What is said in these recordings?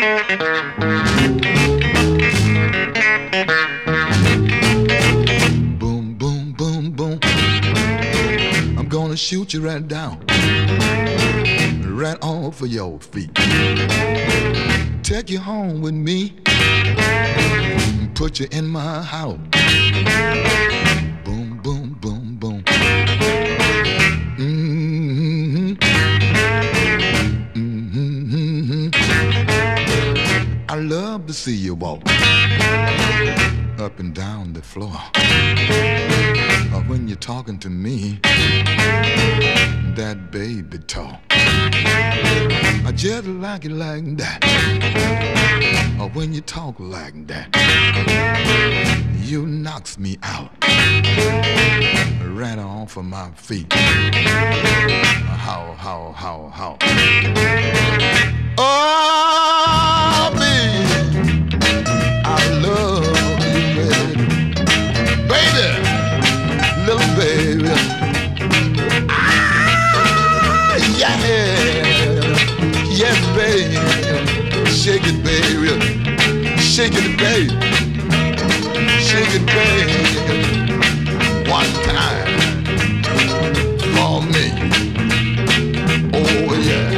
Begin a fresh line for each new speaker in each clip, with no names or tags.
Boom, boom, boom, boom. I'm gonna shoot you right down, right off of your feet. Take you home with me, put you in my house. Boom, boom, boom, boom. Mm-hmm. Mm-hmm. I love to see you walk up and down the floor. Or when you're talking to me, that baby talk. I just like it like that. Or when you talk like that, you knocks me out, right off of my feet. How? Oh, baby, I love you, baby. Baby, little baby. Ah, yeah. Yes, baby. Shake it, baby. Shake it, baby. Shake it, baby. One time for me. Oh, yeah.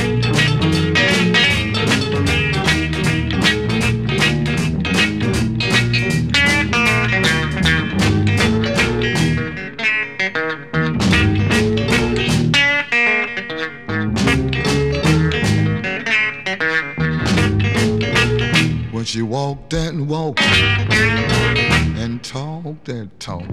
When she walk that walk and talk that talk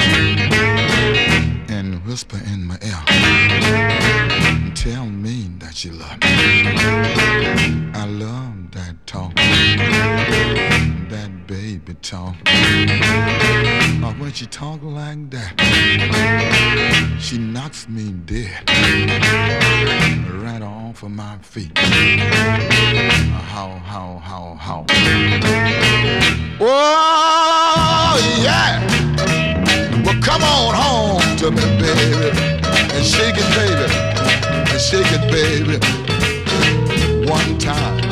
and whisper in my ear and tell me that she love me. I love that talk, that baby talk. Or when she talk like that, she knocks me dead, right off of my feet. How? Oh, yeah. Well, come on home to me, baby, and shake it, baby, and shake it, baby, one time.